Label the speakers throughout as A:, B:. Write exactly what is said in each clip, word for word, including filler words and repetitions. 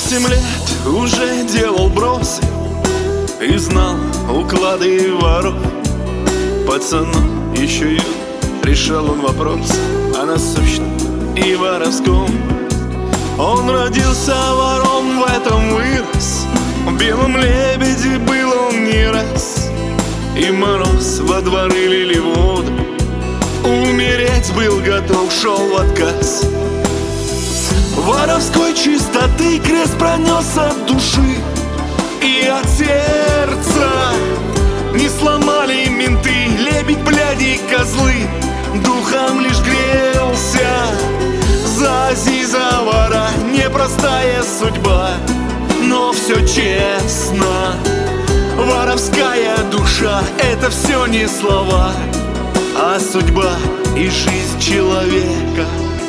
A: Восемь лет уже делал бросы и знал уклады воров. Пацаном еще юн решал он вопрос о насущном и воровском. Он родился вором, в этом вырос. В белом лебеде был он не раз. И мороз во дворы лили воду. Умереть был готов, шел в отказ. Воровской чистоты крест пронесся от души и от сердца. Не сломали менты, лебедь, бляди и козлы. Духом лишь грелся за Азиза вора. Непростая судьба, но все честно. Воровская душа — это все не слова, а судьба и жизнь человека.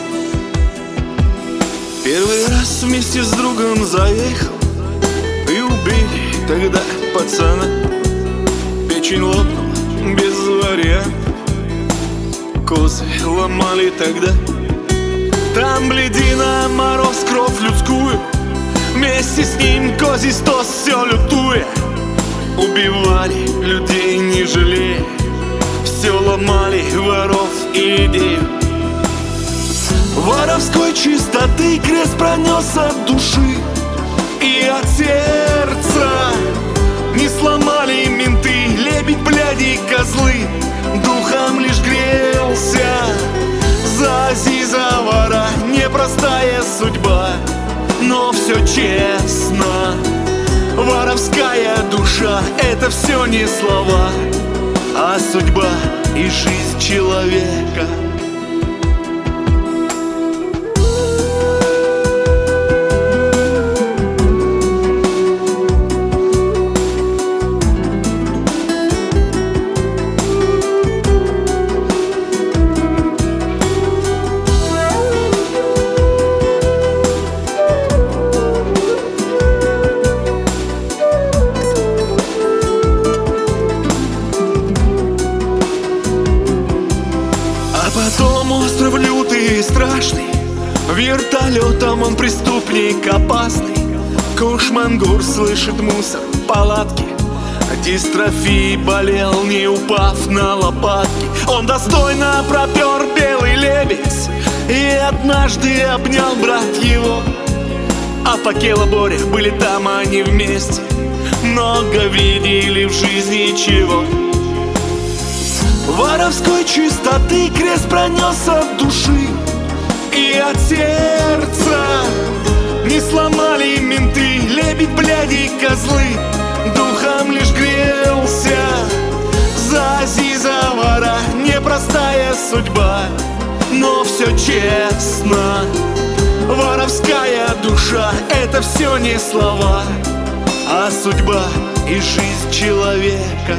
A: Первый раз вместе с другом заехал и убили тогда пацана. Печень лопнула без вариантов. Козы ломали тогда. Там бледина, мороз, кровь людскую. Вместе с ним козий стос, все лютуя. Убивали людей не жалея. Все ломали воров и идею. Воровской чистоты крест пронесся от души и от сердца. Не сломали менты, лебедь, бляди и козлы. Духом лишь грелся за Азиза вора. Непростая судьба, но все честно. Воровская душа — это все не слова, а судьба и жизнь человека. Потом остров лютый и страшный. Вертолетом он преступник опасный. Кушмангур слышит мусор в палатке. Дистрофией болел, не упав на лопатки. Он достойно пропер белый лебедь и однажды обнял брат его. А Покела Боря были там они вместе. Много видели в жизни чего. Воровской чистоты крест пронесся от души и от сердца. Не сломали менты, лебедь, бляди и козлы. Духом лишь грелся за Азиза вора. Непростая судьба, но все честно. Воровская душа — это все не слова, а судьба и жизнь человека.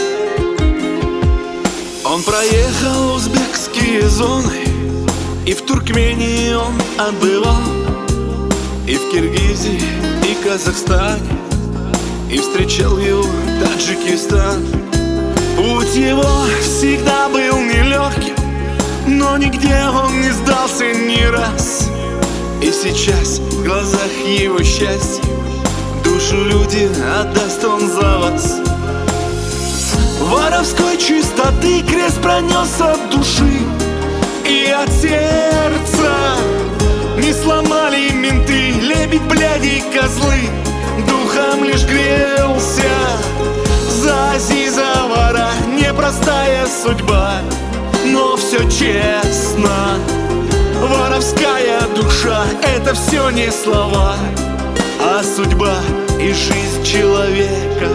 A: Он проехал узбекские зоны, и в Туркмении он отбывал, и в Киргизии, и Казахстане, и встречал его Таджикистан. Путь его всегда был нелегким, но нигде он не сдался ни раз. И сейчас в глазах его счастье, душу люди отдаст он за вас. Воровской чистоты крест пронесся от души и от сердца. Не сломали менты, лебедь, бляди и козлы. Духом лишь грелся за Азиза вора. Непростая судьба, но все честно. Воровская душа — это все не слова, а судьба и жизнь человека.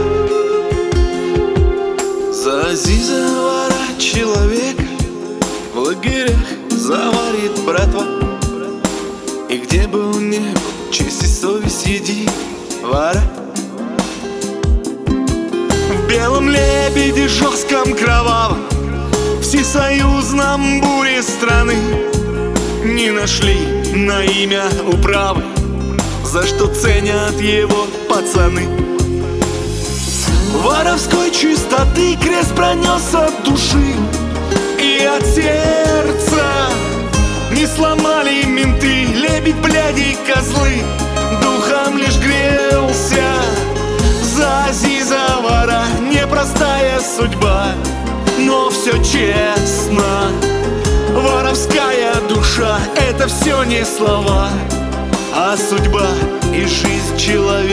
A: За Азиза вора человека в лагерях заварит братва. И где бы он ни был, честь и совесть еди, вора. В белом лебеде жестком кровавом, всесоюзном буре страны не нашли на имя управы, за что ценят его пацаны. Воровской чистоты крест пронесся от души и от сердца. Не сломали менты, лебедь, бляди и козлы. Дух духом лишь грелся. За Азизова непростая судьба, но все честно. Воровская душа — это все не слова, а судьба и жизнь человека.